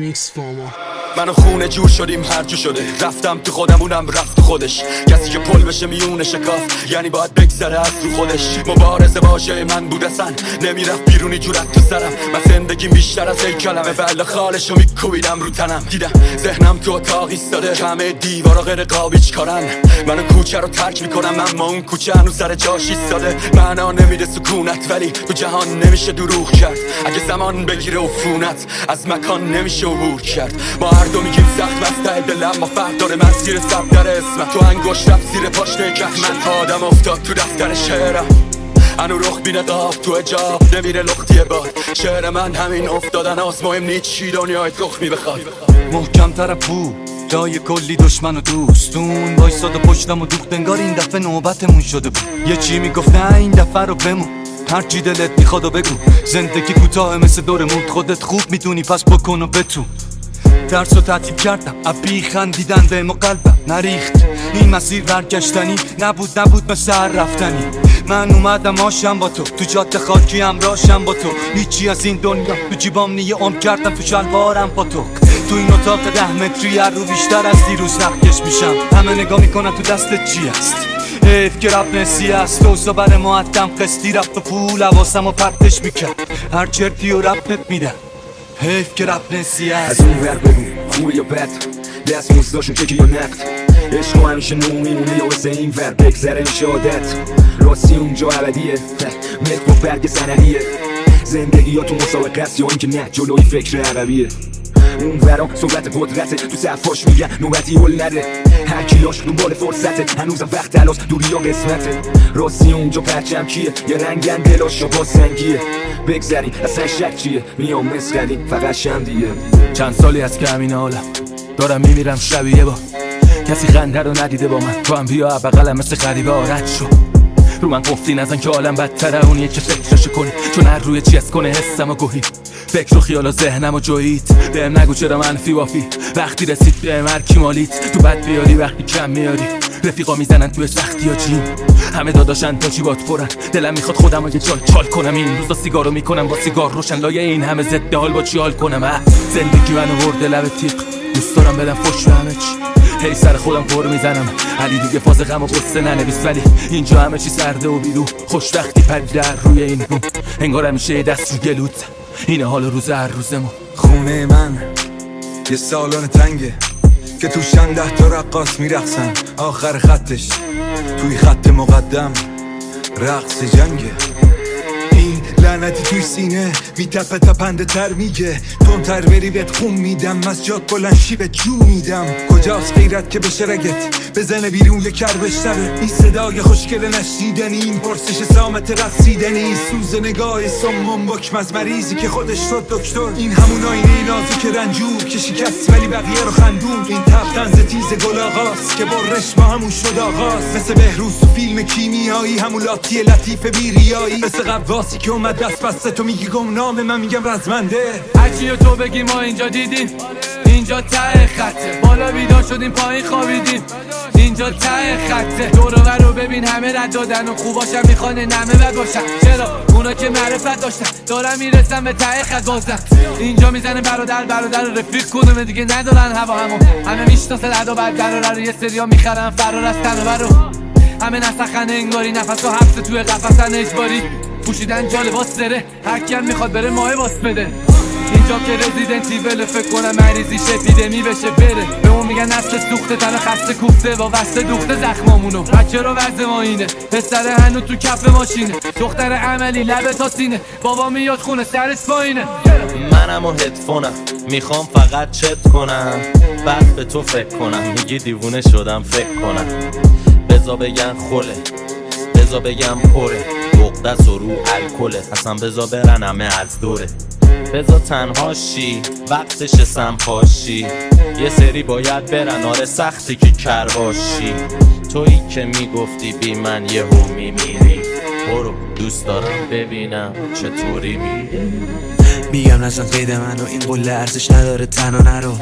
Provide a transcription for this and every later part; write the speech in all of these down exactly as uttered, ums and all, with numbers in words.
فینیکس فاما. منو خونه جور شدیم هر جو شده، رفتم تو خودم اونم رفت تو خودش. کسی که پل بشه میونه شکاف یعنی باید بگذره از رو خودش. مبارزه واژه من بود اصلا نمیرفت بیرونی جورت تو سرم. من زندگیم بیشتر از یک کلمه بله خالشو میکوبیدم رو تنم. دیدم ذهنم تو اتاق ایستاده، همه دیوارا غیر قابیچ کارن. منو کوچه رو ترک میکنم اما اون کوچه هنوز سر جاش ایستاده. معنا نمیده سکونت ولی تو جهان نمیشه دروغ کرد. اگه زمان بگیره عفونت از مکان نمیشه عبور کرد. ما هر دو میگیم سخت مسته دلم ما فرق داره. من زیر سب در اسمت تو انگشت رفت زیر پاشنه کف. من آدم افتاد تو دفتر شعرم انو رخ بینه قاب تو اجاب نمیره لختیه باد. شعر من همین افتادن هاست، مهم نیست چی دنیای تخمی بخواد. محکم تر پو جای کلی دشمن و دوستون وایساد و پشتم و دوخت انگار این دفعه نوبتمون شده بود. یه چی میگفت نه این دفعه رو بمون، هر چی دلت میخواد و بگو. زندگی کوتاه مثل دور موت، خودت خوب میتونی پس بکن و بتون. درس و تعطیل کردم ابی خندیدن بهم و قلبم نریخت. این مسیر برگشتنی نبود نبود مثل هر رفتنی. من اومدم آشم با تو تو جاده خاکی همراهشم با تو. هیچی از این دنیا تو جیبام نیه عمر کردم تو شلوارم با تو. تو این اتاق ده متری هر رو بیشتر از دیروز نقکش میشم. همه نگاه میکنن تو دستت چی هست. حیف که رب نسی است دوستا بر معدم قسطی رفت و پول حواسم و پرتش میکرد. هر چرتی و ربنت میدم حیف که رب نسی است. از اون ور بگو خوبه یا بد، دست موزداشون چکی یا نقد. عشق همیشه نو میمونه یا واسه این ور بگذره میشه عادت. راستی اونجا ابدیه ملک با برگ سنریه. زندگی یا تو مسابقه است یا اینکه نه جلوی فکر عقبیه. اون ورا صورت قدرته تو صفاش میگن نوبتی هل نده. هر کیلاش دنبال فرصته هنوزم وقت تلاش دوری یا قسمته. راستی اونجا پرچم کیه یه رنگن دلاش یا با سنگیه. بگذری اصلا شک چیه میام مسخری فقط شمدیه. چند سالی از که همین حالم دارم میمیرم شبیه با کسی خنده رو ندیده با من. تو هم بیا بغلم مثل غریبه آرد شو. رو من گفتی نزن که عالم بدتره اونیه که فکرشو کنی. چون هر روی چی از کنه حسم و گوهی فکر و خیال و ذهنم و جویید. بهم نگو چرا منفی وافی وقتی رسید بهم هر کی مالیت. تو بد بیاری وقتی کم میاری رفیقا میزنن توی سختی ها جیم. همه داداشن تا چی بات پرن دلم میخواد خودم رو یه جال چال کنم. این روزا سیگارو میکنم با سیگار روشن لایه این همه ضد حال با چی حال کنم. زندگی منو برده لب تیغ دوست دارم بدم فوش به همه چی. هی سر خودم پر میزنم علی دیگه فاز غم و قصه ننویس. ولی اینجا همه چی سرده و بیرو خوشبختی پرید در روی این بوم. انگار همیشه یه دست رو گلوت اینه حال روز هر روزمون. خونه من یه سالن تنگه که توشن ده تا رقاص میرقصن. آخر خطش توی خط مقدم رقص جنگه. این لعنتی توی سینه میتپه تپنده تر میگه تندتر بری بهت خون میدم. از جات بلند شی به جو میدم. کجاست غیرت که بشه رگت بزنه بیرون یه کر بشنوه. این صدای خوشگل نشیدنی این پرسش سامت رسیدنی. سوز نگاه سمم بکم از مریضی که خودش شد دکتر. این همون آینه نازی که رنجور که شکست ولی بقیه رو خندون. این تب طنز تیز گل آغاز که برش ما همون شد آغاز. مثل بهروز تو فیلم کیمیایی همون لاتی لطیف بیریایی. مثل قواسی که اومد دست بسته تو میگی گمنامه من میگم رزمنده. هرچی تو بگی ما اینجا دیدیم اینجا ته خطه. بالا بیدار شدیم پایین خوابیدیم اینجا ته خطه. دور و بر رو ببین همه رد دادن و خوباشم میخوانه نمه بد باشن. چرا اونا که معرفت داشتن دارم میرسم به ته خط بازم. اینجا میزنه برادر برادر رفیق کدومه دیگه ندارن هوا همون. همه میشناسه رد و بد در رو یه سریا میخرن فرار از تن و برو. همه نسخن انگاری نفس و حبس توی قفصن اجباری. پوشیدن جا لباس سره هر کی هم میخواد بره ماه باس بده. اینجا که رزیدنتی بله فکر کنم مریضی اپیدمی بشه بره. به اون میگن نسل سوخته تن خسته کوفته با وسته دوخته زخمامونو. بچه رو وزه ما اینه پسر هنو تو کف ماشینه. دختر عملی لبه تا سینه بابا میاد خونه سرش پایینه. منم و هدفونم میخوام فقط چت کنم بعد به تو فکر کنم. میگی دیوونه شدم فکر کنم. بزا بگن خوله بزا بگم پره بغدست و رو الکله. اصلا بزا برن همه از دوره. بزا تنها شی وقتش سمپاشی. یه سری باید برن آره سختی که کر باشی. تویی که میگفتی بی من یه هم میمیری. برو دوست دارم ببینم چطوری میری. میگم نزن قید منو این قله ارزش نداره تنها نرو.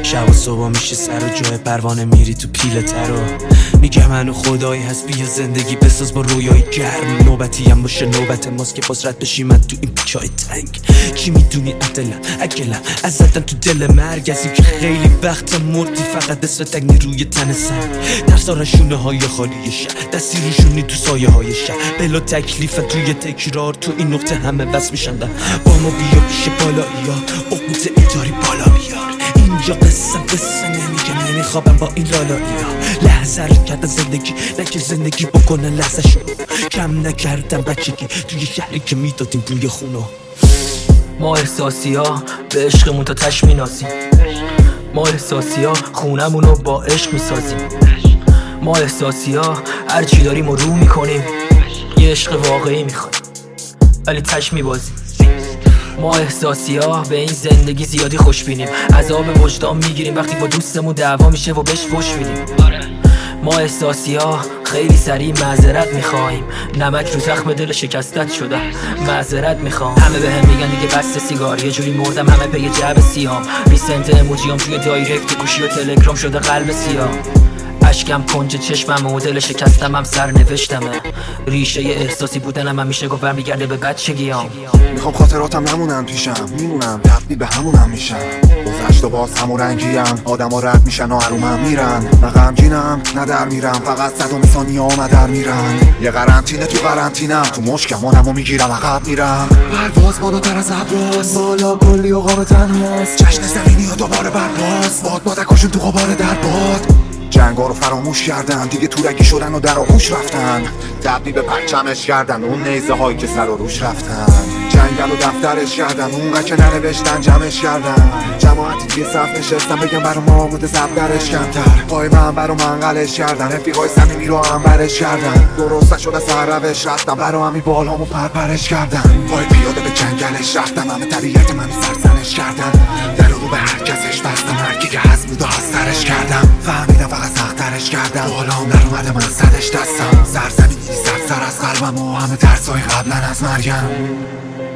شب و صبح میشه سر و جای پروانه میری تو پیله ترو. میگه منو خدایی هست بیا زندگی بساز با رویای گرم. نوبتی هم باشه نوبت ماست که باز رد بشیم من تو این پیچای تنگ. کی میدونی عدلم اگلم از زدن تو دل مرگ، از این که خیلی وقت مردی فقط اسم تگنی روی تن سنگ. در سارن شونه های خالی شهر دستی روشونی تو سایه های شهر. بلا تکلیف توی تکرار تو این نقطه همه بس میشن با ما بیا پیش بالایی ها اقموت ایداری بالا بیار. اینجا قصه قصه نمیگه نمیخوابم با این لالایی ها. لحظه رو کردن زندگی نکه زندگی بکنن لحظه شو کم نکردم بچگی توی شهری که میدادیم روی خونو. ما احساسی ها به عشقمون تا تش میناسیم. ما احساسی ها خونمونو با عشق میسازیم. ما احساسی ها هر چی داریم و رو میکنیم. یه عشق واقعی میخوایم ولی تش میبازیم. ما احساسی ها به این زندگی زیادی خوش بینیم. عذاب وجدان میگیریم وقتی با دوستمون دعوا میشه و بهش فوش میدیم. ما احساسی ها خیلی سریع معذرت میخوایم. نمک رو زخم دل شکستت شده معذرت میخوام. همه به هم میگن دیگه بسته سیگار، یه جوری مردم همه پی جعب سیام. ریسنت اموجیام توی دایرکت گوشی و تلگرام شده قلب سیاه. اشکم کنج چشمم و دل شکستم هم سر نوشتمه. ریشه احساسی بودنم هم میشه گفت برمیگرده به بچگیام. میخوام خاطراتم نمونن پیشم، میمونم تبدیل به همونم میشم. گذشت و باز همون رنگیم، آدم ها رد میشن و عرومم میرن. نه غمگینم نه در میرم، فقط صدام ثانیه ها در میرن. یه قرنطینه تو قرنطینم، تو مشکمانم و میگیرم عقب میرم. پرواز بالاتر از ابراز، بالا کلی و غام تنهاست. جشن زمینی و دوباره برباز، باد بادکاشون تو غبار در باد. جنگا رو فراموش کردن دیگه، تورگی شدن و در آغوش رفتن. تبدیل به پرچمش کردن اون نیزه هایی که سر و روش رفتن. جنگل و دفترش کردن اون که ننوشتن جمعش کردن. جماعتی توی صف نشستن بگم برا ما بوده زبدرش کمتر. پای من برا منقلش کردن، رفیقای صمیمی رو انبرش کردن. درست نشده سر روش رفتم برا همی بالامو پرپرش کردن. پای پیاده به جنگلش رفتم، همه طبیعت منو سرزنش کردن. در رو به هر کسش بستم، هرکی که هست بود و هسترش کردم. فهمیدم فقط سخترش کردم، بالام در اومده من صدش دستم. سرزمینی سر سر از قلبم و همه ترسای قبلا از مرگم.